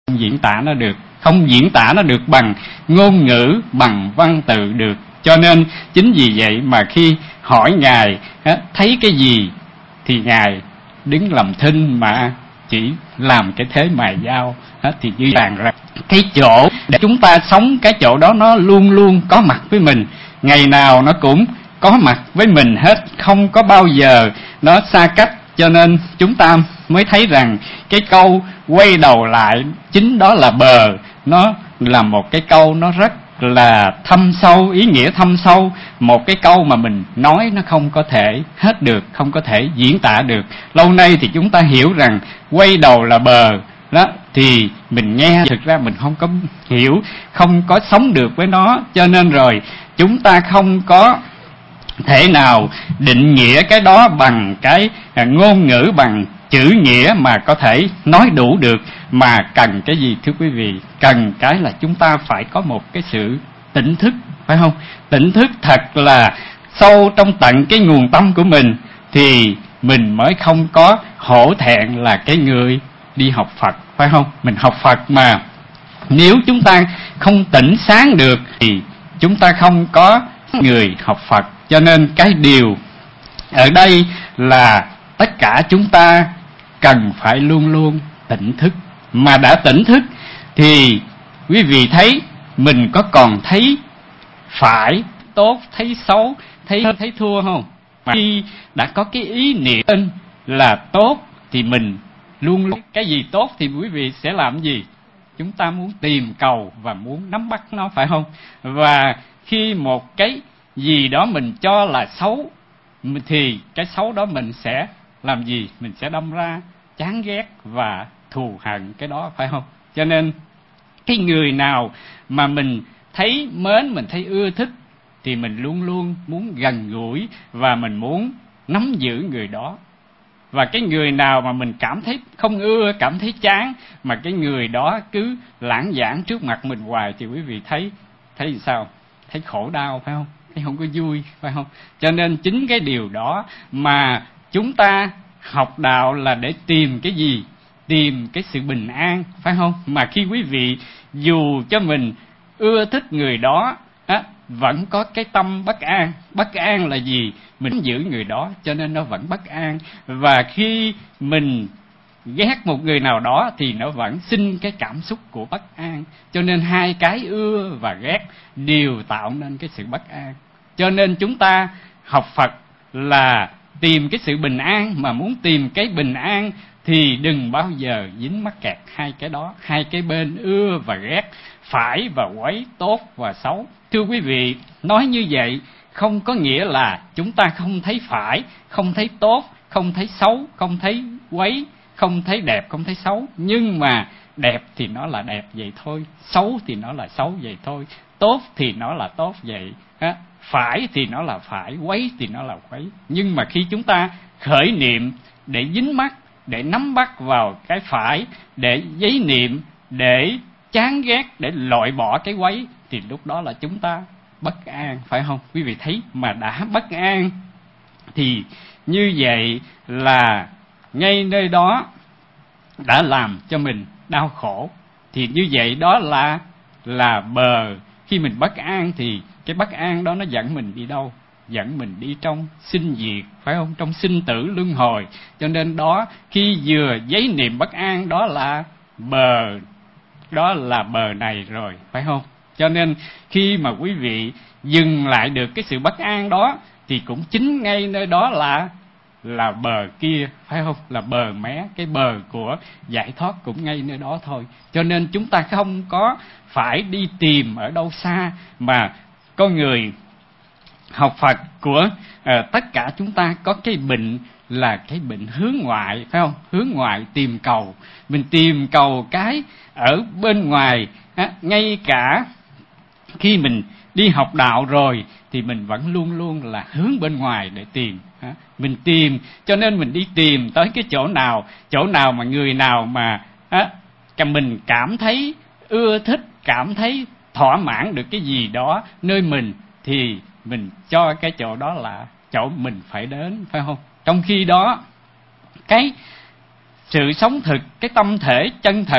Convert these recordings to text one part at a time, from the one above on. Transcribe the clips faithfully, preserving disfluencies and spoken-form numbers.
diễn tả nó được, không diễn tả nó được bằng ngôn ngữ, bằng văn tự được. Cho nên chính vì vậy mà khi hỏi Ngài thấy cái gì thì Ngài đứng làm thinh mà chỉ làm cái thế mài dao. Thì như rằng rằng cái chỗ để chúng ta sống, cái chỗ đó nó luôn luôn có mặt với mình, ngày nào nó cũng có mặt với mình hết, không có bao giờ nó xa cách. Cho nên chúng ta mới thấy rằng cái câu quay đầu lại chính đó là bờ. Nó là một cái câu nó rất là thâm sâu, ý nghĩa thâm sâu, một cái câu mà mình nói nó không có thể hết được, không có thể diễn tả được. Lâu nay thì chúng ta hiểu rằng quay đầu là bờ đó, thì mình nghe thực ra mình không có hiểu, không có sống được với nó. Cho nên rồi chúng ta không có thể nào định nghĩa cái đó bằng cái ngôn ngữ, bằng chữ nghĩa mà có thể nói đủ được. Mà cần cái gì thưa quý vị? Cần cái là chúng ta phải có một cái sự tỉnh thức, phải không? Tỉnh thức thật là sâu trong tận cái nguồn tâm của mình, thì mình mới không có hổ thẹn là cái người đi học Phật, phải không? Mình học Phật mà nếu chúng ta không tỉnh sáng được thì chúng ta không có người học Phật. Cho nên cái điều ở đây là tất cả chúng ta cần phải luôn luôn tỉnh thức. Mà đã tỉnh thức thì quý vị thấy mình có còn thấy phải, tốt, thấy xấu, thấy thấy thua không? Mà khi đã có cái ý niệm là tốt thì mình luôn luôn cái gì tốt thì quý vị sẽ làm gì? Chúng ta muốn tìm cầu và muốn nắm bắt nó, phải không? Và khi một cái gì đó mình cho là xấu thì cái xấu đó mình sẽ làm gì? Mình sẽ đâm ra chán ghét và thù hận cái đó, phải không? Cho nên cái người nào mà mình thấy mến, mình thấy ưa thích thì mình luôn luôn muốn gần gũi và mình muốn nắm giữ người đó. Và cái người nào mà mình cảm thấy không ưa, cảm thấy chán, mà cái người đó cứ lãng vãng trước mặt mình hoài thì quý vị thấy thấy sao? Thấy khổ đau, phải không? Thấy không có vui, phải không? Cho nên chính cái điều đó mà chúng ta học đạo là để tìm cái gì? Tìm cái sự bình an, phải không? Mà khi quý vị dù cho mình ưa thích người đó á, vẫn có cái tâm bất an. Bất an là gì? Mình giữ người đó cho nên nó vẫn bất an. Và khi mình ghét một người nào đó thì nó vẫn sinh cái cảm xúc của bất an. Cho nên hai cái ưa và ghét đều tạo nên cái sự bất an. Cho nên chúng ta học Phật là tìm cái sự bình an, mà muốn tìm cái bình an thì đừng bao giờ dính mắc kẹt hai cái đó, hai cái bên ưa và ghét, phải và quấy, tốt và xấu. Thưa quý vị, nói như vậy không có nghĩa là chúng ta không thấy phải, không thấy tốt, không thấy xấu, không thấy quấy, không thấy đẹp, không thấy xấu. Nhưng mà đẹp thì nó là đẹp vậy thôi, xấu thì nó là xấu vậy thôi, tốt thì nó là tốt vậy, phải thì nó là phải, quấy thì nó là quấy. Nhưng mà khi chúng ta khởi niệm để dính mắc, để nắm bắt vào cái phải, để giấy niệm, để chán ghét, để loại bỏ cái quấy, thì lúc đó là chúng ta bất an, phải không? Quý vị thấy mà đã bất an thì như vậy là ngay nơi đó đã làm cho mình đau khổ. Thì như vậy đó là là bờ. Khi mình bất an thì cái bất an đó nó dẫn mình đi đâu? Dẫn mình đi trong sinh diệt, phải không? Trong sinh tử luân hồi. Cho nên đó, khi vừa giấy niệm bất an đó là bờ, đó là bờ này rồi, phải không? Cho nên khi mà quý vị dừng lại được cái sự bất an đó thì cũng chính ngay nơi đó là là bờ kia, phải không? Là bờ mé, cái bờ của giải thoát cũng ngay nơi đó thôi. Cho nên chúng ta không có phải đi tìm ở đâu xa, mà con người học Phật của uh, tất cả chúng ta có cái bệnh là cái bệnh hướng ngoại, phải không? Hướng ngoại tìm cầu, mình tìm cầu cái ở bên ngoài á, ngay cả khi mình đi học đạo rồi thì mình vẫn luôn luôn là hướng bên ngoài để tìm. Mình tìm, cho nên mình đi tìm tới cái chỗ nào, chỗ nào mà người nào mà á, mình cảm thấy ưa thích, cảm thấy thỏa mãn được cái gì đó nơi mình thì mình cho cái chỗ đó là chỗ mình phải đến, phải không? Trong khi đó cái sự sống thực, cái tâm thể chân thật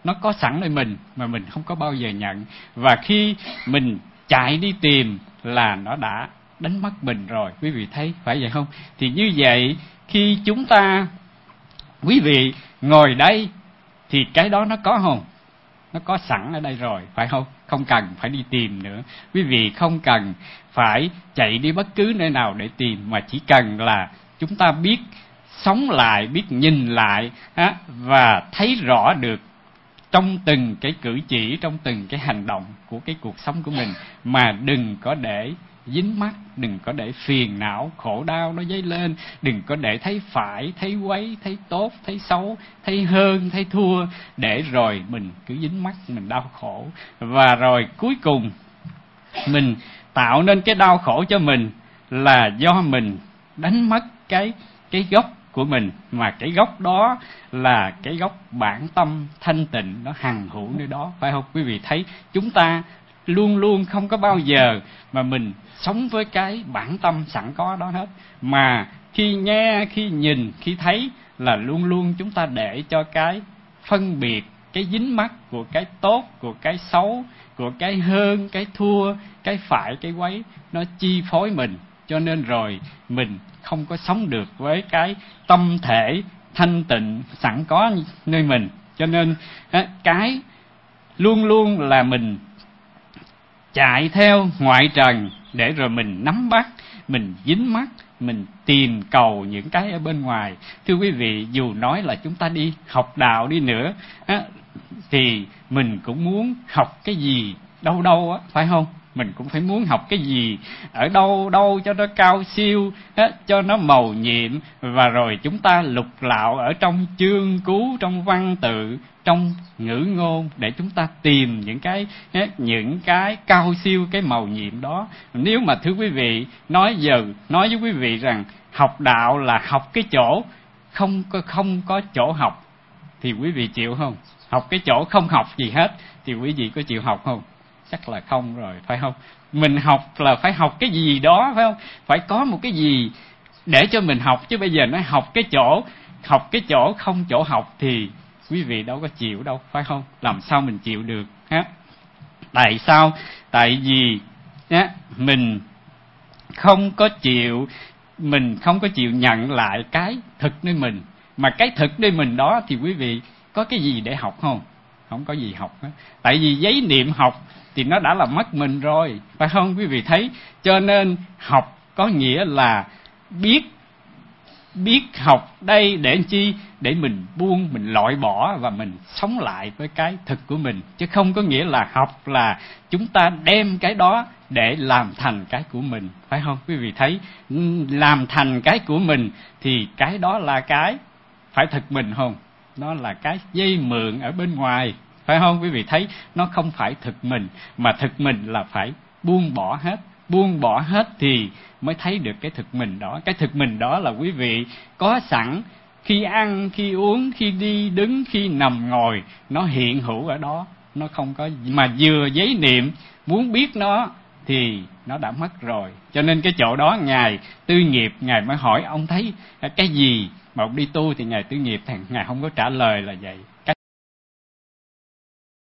nó có sẵn nơi mình mà mình không có bao giờ nhận. Và khi mình chạy đi tìm là nó đã đánh mất mình rồi. Quý vị thấy phải vậy không? Thì như vậy khi chúng ta, quý vị ngồi đây thì cái đó nó có không? Nó có sẵn ở đây rồi, phải không? Không cần phải đi tìm nữa. Quý vị không cần phải chạy đi bất cứ nơi nào để tìm, mà chỉ cần là chúng ta biết sống lại, biết nhìn lại á, và thấy rõ được trong từng cái cử chỉ, trong từng cái hành động của cái cuộc sống của mình, mà đừng có để dính mắc, đừng có để phiền não, khổ đau nó dấy lên, đừng có để thấy phải, thấy quấy, thấy tốt, thấy xấu, thấy hơn, thấy thua, để rồi mình cứ dính mắc, mình đau khổ. Và rồi cuối cùng mình tạo nên cái đau khổ cho mình là do mình đánh mất cái cái gốc của mình, mà cái gốc đó là cái gốc bản tâm thanh tịnh, nó hằng hữu nơi đó, phải không? Quý vị thấy chúng ta luôn luôn không có bao giờ mà mình sống với cái bản tâm sẵn có đó hết, mà khi nghe, khi nhìn, khi thấy là luôn luôn chúng ta để cho cái phân biệt, cái dính mắc của cái tốt, của cái xấu, của cái hơn, cái thua, cái phải, cái quấy, nó chi phối mình. Cho nên rồi mình không có sống được với cái tâm thể thanh tịnh sẵn có nơi mình. Cho nên cái luôn luôn là mình chạy theo ngoại trần để rồi mình nắm bắt, mình dính mắc, mình tìm cầu những cái ở bên ngoài. Thưa quý vị, dù nói là chúng ta đi học đạo đi nữa á, thì mình cũng muốn học cái gì đâu đâu á, phải không? Mình cũng phải muốn học cái gì ở đâu đâu cho nó cao siêu á, cho nó mầu nhiệm, và rồi chúng ta lục lạo ở trong chương cứu, trong văn tự, trong ngữ ngôn để chúng ta tìm những cái những cái cao siêu, cái mầu nhiệm đó. Nếu mà thưa quý vị, nói giờ nói với quý vị rằng học đạo là học cái chỗ không có không có chỗ học, thì quý vị chịu không? Học cái chỗ không học gì hết thì quý vị có chịu học không? Chắc là không rồi, phải không? Mình học là phải học cái gì đó, phải không? Phải có một cái gì để cho mình học, chứ bây giờ nói học cái chỗ học cái chỗ không chỗ học thì quý vị đâu có chịu đâu, phải không? Làm sao mình chịu được ha? Tại sao? Tại vì á, mình không có chịu mình không có chịu nhận lại cái thực nơi mình. Mà cái thực nơi mình đó thì quý vị có cái gì để học không? Không có gì học hết. Tại vì giấy niệm học thì nó đã là mất mình rồi, phải không quý vị thấy? Cho nên học có nghĩa là biết biết học đây để chi? Để mình buông, mình loại bỏ và mình sống lại với cái thực của mình. Chứ không có nghĩa là học là chúng ta đem cái đó để làm thành cái của mình, phải không quý vị thấy? Làm thành cái của mình thì cái đó là cái phải thực mình không? Nó là cái dây mượn ở bên ngoài, phải không quý vị thấy? Nó không phải thực mình, mà thực mình là phải buông bỏ hết. Buông bỏ hết thì mới thấy được cái thực mình đó. Cái thực mình đó là quý vị có sẵn, khi ăn, khi uống, khi đi đứng, khi nằm ngồi, nó hiện hữu ở đó. Nó không có, mà vừa giấy niệm muốn biết nó thì nó đã mất rồi. Cho nên cái chỗ đó Ngài Tư Nghiệp, Ngài mới hỏi ông thấy cái gì mà ông đi tu, thì Ngài Tư Nghiệp thằng Ngài không có trả lời là vậy.